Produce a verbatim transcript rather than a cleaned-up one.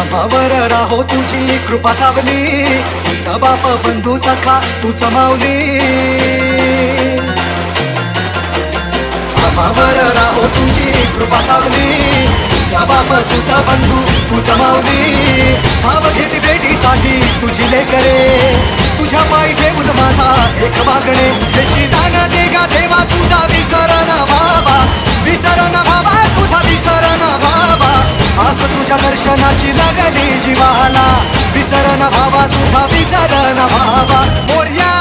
आम्हावर राहो तुझी कृपा सावली, तुझा बाप बंधू सखा तूच माऊली. आम्हावर राहो तुझी कृपा सावली, तुझा बाप तुझा बंधू तुझा माऊली. भाव घेती भेटीसाठी तुझी लेकरे, तुझ्या पायी ठेवून माझा एक मागणे. याची दान देगा देवा तुझा विसर ना बाबा, विसर ना बाबा तुझा विसर ना बाबा. आस तुझ्या दर्शनाची लागली जीवाला, विसर ना बाबा तुझा विसर ना बाबा. मोरया